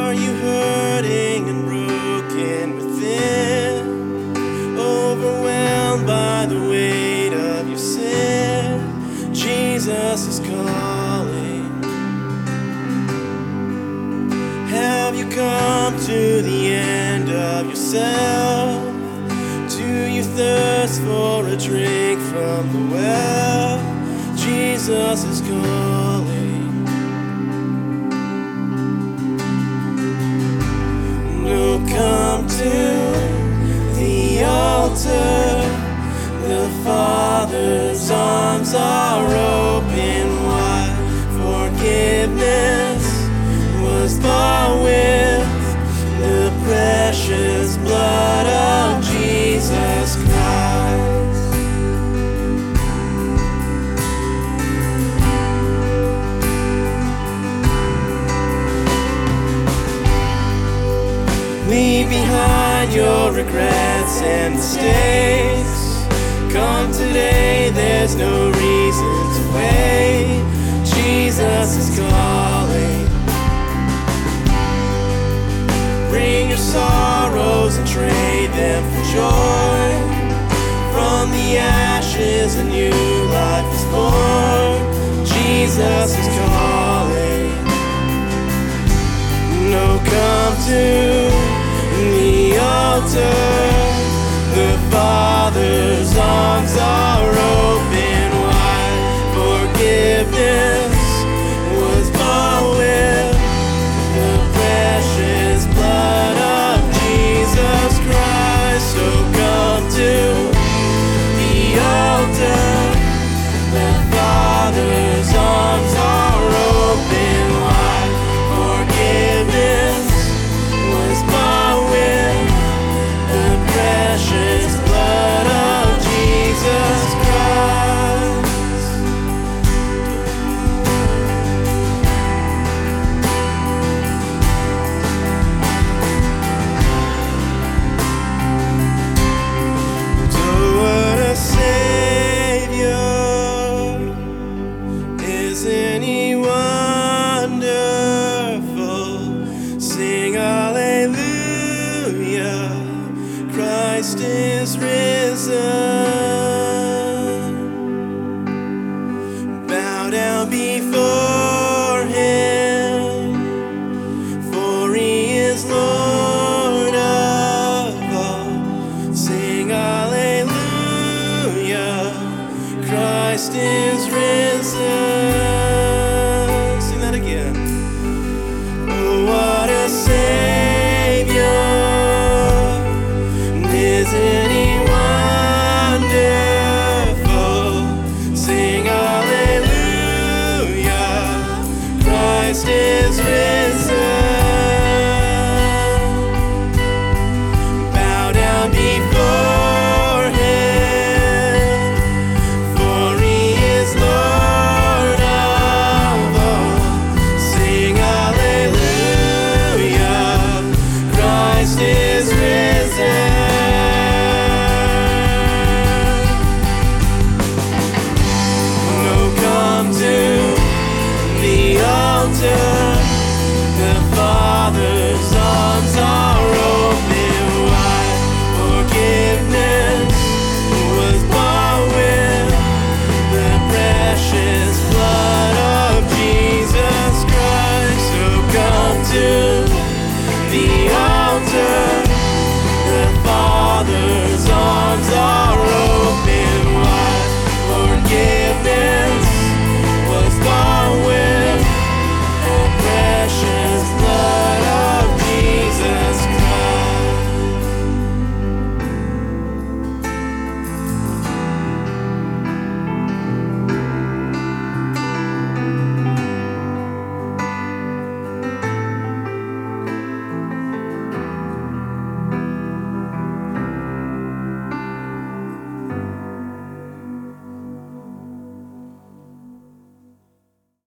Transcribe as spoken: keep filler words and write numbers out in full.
Are you hurting and broken within? Overwhelmed by the weight of your sin? Jesus is calling. Have you come to the end of yourself? Do you thirst for a drink from the well? Jesus is calling. No, come to the altar. The Father's arms are open wide. Forgiveness was bought with the precious blood of Jesus Christ. Leave behind your regrets and mistakes. Come today, there's no reason to wait. Jesus is calling. Bring your sorrows and trade them for joy. From the ashes a new life is born. Jesus is calling. No, come to the altar. The Father's arms are open wide. Forgiveness was bought with the precious blood of Jesus Christ. So come to the altar. The Father's arms are open wide. Forgiveness was bought with the precious blood of Jesus Christ. So what a Savior, isn't He wonderful? Sing hallelujah, Christ is risen.